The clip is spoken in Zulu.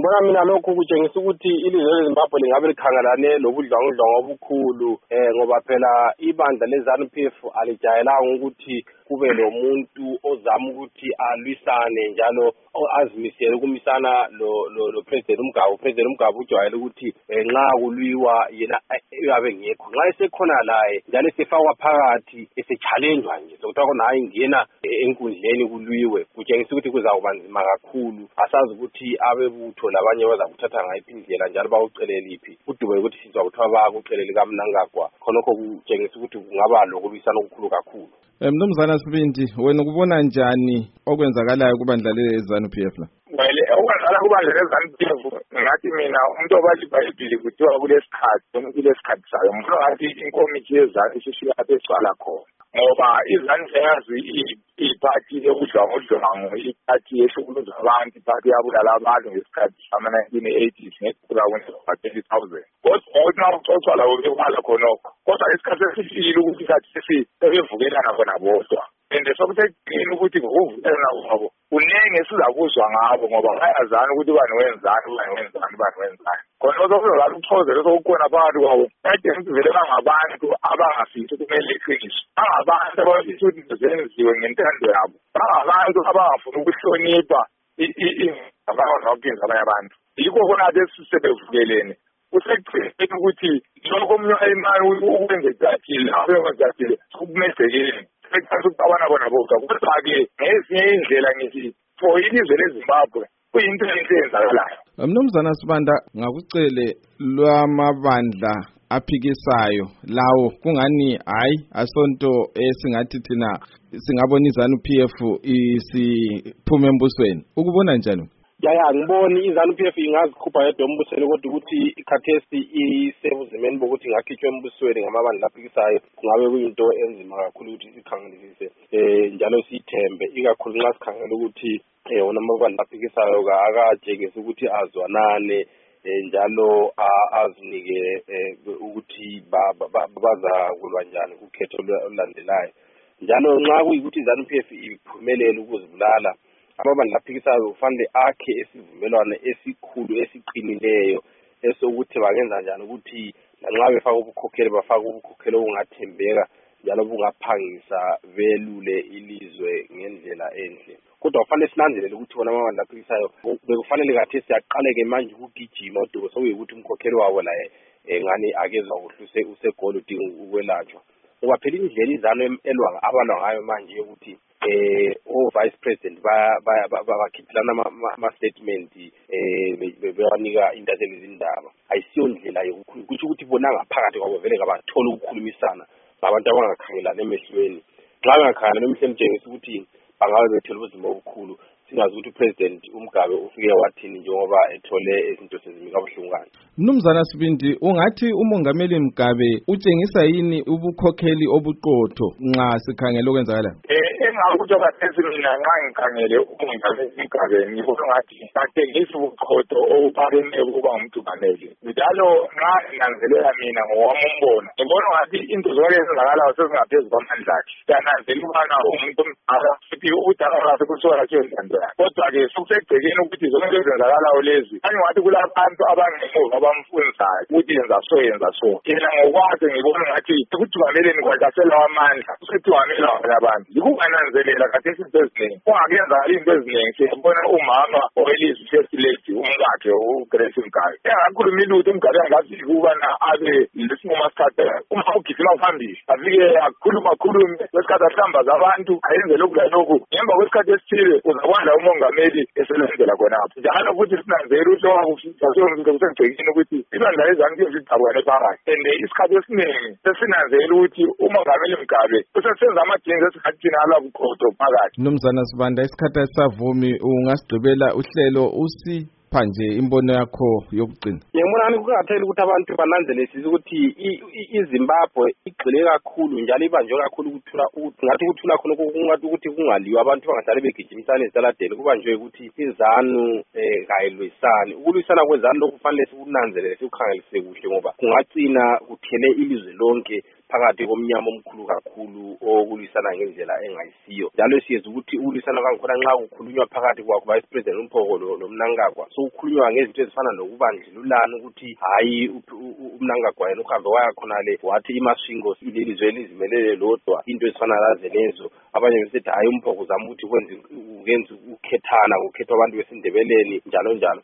Ngibona mina lokhu kutshengisa ukuthi ilizwe leZimbabwe lingabe likhangelane nobudlwangudlwangu obukhulu ngoba phela ibandla leZANU-PF alijayelanga ukuthi kube lomuntu ozama ukuthi alwisane njalo azimisele ukumisana lo President Mugabe. President Mugabe ujwayele ukuthi nxa kulwiwa yena uyabe ngekho, nxa esekhona laye njalo esefakwa phakathi ese-challengewa nje sokuthiwa khona hayi ngena enkundleni kulwiwe, kutshengisa ukuthi kuzawuba nzima kakhulu. Asazi ukuthi abebutho labanye bazakuthatha ngayiphi indlela njalo bawucelele iphi. Kudube ukuthi sizwa kuthiwa bakucelele kaMnangagwa, khonokho kutshengisa ukuthi kungaba lokulwisana okukhulu kakhulu. Mnumzana Sibindi, wena kubona njani okwenzakalayo kubandla leZANU-PF la? Okwenzakala kubandla leZANU-PF ngathi mina umuntu obaliBhayibhili kuthiwa kulesikhathi sayo. Ngifuna ngathi inkomithi yeZANU ishishila lapho egcwala khona, ngoba iZANU yazi iphathi yobudlwangudlwangu, iphathi yeshukuluza abantu, iphathi yabulala abantu ngesikhathi sama-1980s ngekula kwezi-30,000. Kodwa nawucocwa lawo bekubala khonokho, kodwa isikhathi esifile ukuthi kathi sebevukelana bona bodwa. And sokuthekini ukuthi ngokuvukelana kwabo kunenge sizakuzwa ngabo, ngoba bayazana ukuthi bani wenzani. Khona sokuzokala ukuchozela sokukhona phakathi kwabo kade ngivele bangabantu abangafisi kumele iqiniso, bangabantu abafisa ukuthi zenziwe ngentando yabo, bangabantu abangafuni ukuhlonipha abanye abantu. Yikho khona kade sisebevukelene kusekugcineni ukuthi lokho omunye ayimani ukwenzekile abengazathile kumezekeni sekuthatha ukuthi abana bona bodwa. Kodwa-ke ngezinye indlela ngithi for ilizwe leZimbabwe kuyinto enhle eyenzakalayo. Mnumzana Sibanda, ngakucele lwamabandla aphikisayo lawo kungani hayi asonto esingathi thina singabona iZANU-PF isiphume embusweni, ukubona njani? Ngiboni iZANU-PF ingazikhupha yedwa embusweni, kodwa ukuthi ikhathesi isebuzimeni bokuthi ingakhitshwa embusweni ngamabandla aphikisayo kungabe kuyinto enzima kakhulu ukuthi sikhangelisise njalo siyithembe, ikakhulu nxa sikhangela ukuthi wona amabandla aphikisayo akatshengisa ukuthi azwanane njalo azinike ukuthi bazakulwa njani kukhetho olulandelayo. Njalo nxa kuyikuthi iZANU-PF iphumelele ukuzibulala, amabandla aphikisayo kufanele akhe isivumelwano esikhulu esiqinileyo esokuthi bangenza njani ukuthi lanxa befaka ubukhokheli bafaka ubukhokheli obungathembeka njalo bungaphangisa belule ilizwe ngendlela enhle. Kodwa kufanele sinanzelele ukuthi bona amabandla aphikisayo bekufanele kathi siyaqaleke manje ukugijima udubo sokuyikuthi umkhokheli wabo laye ngani akezwa kuhle usegoli udinga ukwelatshwa. Ngoba phela indlela iZANU abalwa ngayo manje yokuthi o-vice president bakhiphilana ama-statement bewanika intatheli izindaba, ayisiyo ndlela yokuthi ukuthi bona ngaphakathi kwabo vele ngabathola ukukhulumisana ngabantu abangakhangelani emehlweni. Nxa bengakhangelani emehlweni kutshengisa ukuthi bangabe bethola ubuzima obukhulu, singazi ukuthi uPresident uMugabe ufike wathini njengoba ethole izinto sezimi kabuhlungu kanje. Mnumzana Sibindi, ungathi uMongameli Mugabe utshengisa yini ubukhokheli obuqotho nxa sikhangela okwenzakala? Engakutho kathesi mina nxa ngikhangele uMongameli Mugabe ngibona ngathi batshengisa ubuqotho obuphakeme ukuba nguMongameli. Njalo nxa nginanzelela mina ngowami umbono, ngibona ngathi into zonke ezenzakalayo sezingaphezu kwamandla akhe. Siyananzela ukubana umuntu omdala futhi ubudala bakhe kusuka entando yakhe. Kodwa-ke sokusegcekeni ukuthi zonke ezenzakalayo lezi kanye ngathi kulabantu abangemuva abamfundisayo ukuthi yenza so. Yena ngokwazi ngibona ngathi ekuthiwameleni kwakaselawo amandla usethiwamela abanye abantu. Yikungananzelela kathesi into eziningi kungakuyenzakala into eziningi. Siyabona umama owelizwe first lady umkakhe uGrace Mugabe engakhuluma ilutho uMugabe angafiki ukubana abe lesinqumo asikhathayo. Uma ugijima phambili afike akhulume kwesikhathi ahlambaza abantu ayenze lokhu lalokhu, ngemva kwesikhathi esithile uzabona uMongameli eselendela khonapho. Njalo futhi sinanzela ukuthi kusegcekeni ukuthi ibandla leZANU-PF lidabukane phakathi, and isikhathi esiningi sesinanzela ukuthi uMongameli Mugabe usesenza amadingo esikhathi thina alabuqotho phakathi. Mnumzana Sibanda, isikhathi asisavumi, ungasigqibela uhlelo phanje imbono yakho yokugcina. Ngibona kungatheli ukuthi abantu bananzelele ukuthi iZimbabwe igxile kakhulu njalo ibanjwe kakhulu ngathi ukuthula khona kungathi ukuthi kungaliwa abantu bangahlale begijimisana ezitaladeni, kubanjwe ukuthi iZANU kayilwisani. Ukulwisana kweZANU lokufanele sikunanzelele sikukhangelise kuhle ngoba kungagcina kuthele ilizwe lonke phakathi komnyama omkhulu kakhulu okulwisana ngendlela engayisiyo. Njalo siyeza ukuthi ukulwisana kangikhona nxa kukhulunywa phakathi kwakho Vice President uMphoko lo Mnangagwa, so kukhulunywa ngezinto ezifana nokubandlululana ukuthi hayi uMnangagwa yena uhambe waya khonale wathi iMasvingo ilizwe elizimelele lodwa, into ezifana laze lezo. Abanye besithi hayi uMphoko uzama ukuthi ukwenza ukhethwa abantu besindebeleni njalo njalo.